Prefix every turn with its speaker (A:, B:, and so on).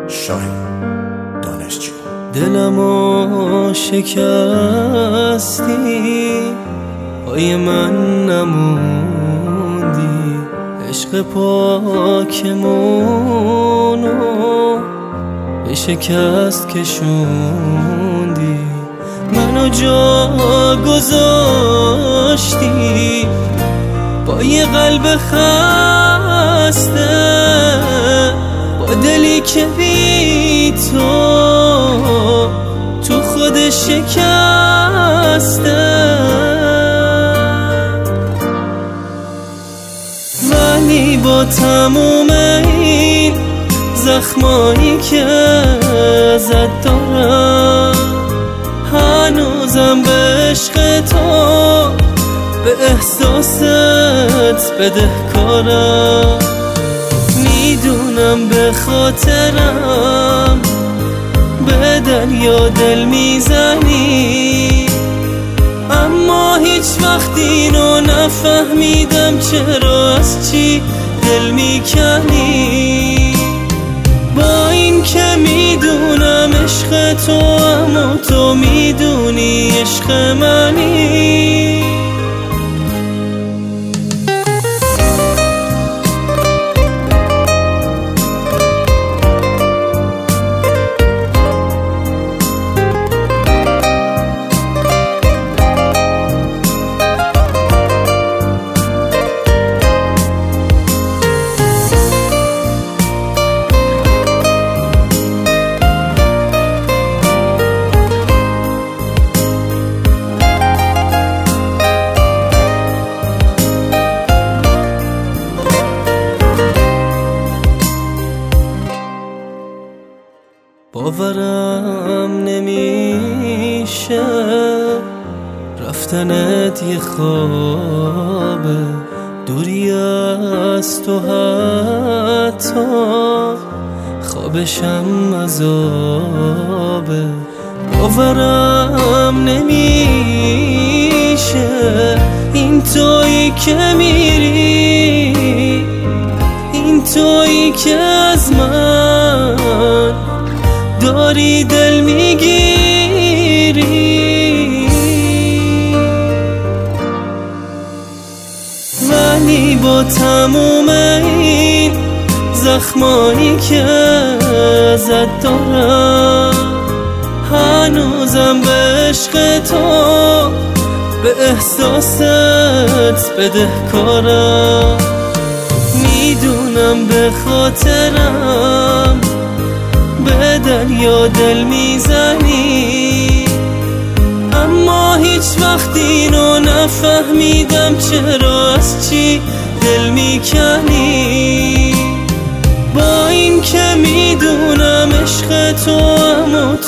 A: شاهین دانشجو.
B: دلمو شکستی، پای من نموندی، عشق پاکمونو به شکست کشوندی، منو جا گذاشتی با یه قلب خسته، با دلی که بی تو خودش شکسته. ولی با تموم این زخمایی که ازت دارم، هنوزم به عشق تو، به احساست بدهکارم. میدونم به خاطرم به دریا دل میزنی، اما هیچ وقت اینو نفهمیدم چرا از چی دل میکنی. با این که میدونم عشق تو، اما تو میدونی عشق منی. باورم نمیشه رفتنت یه خوابه، دوری از تو حتی خوابشم عذابه. باورم نمیشه این تویی که میری، این تویی که از من داری دل میگیری. ولی با تموم این زخمایی که ازت دارم، هنوزم به عشق تو، به احساست بدهکارم. میدونم به خاطرم به دریا دل میزنی، اما هیچ وقت اینو نفهمیدم چرا از چی دل میکنی. با این که میدونم عشق تو، اما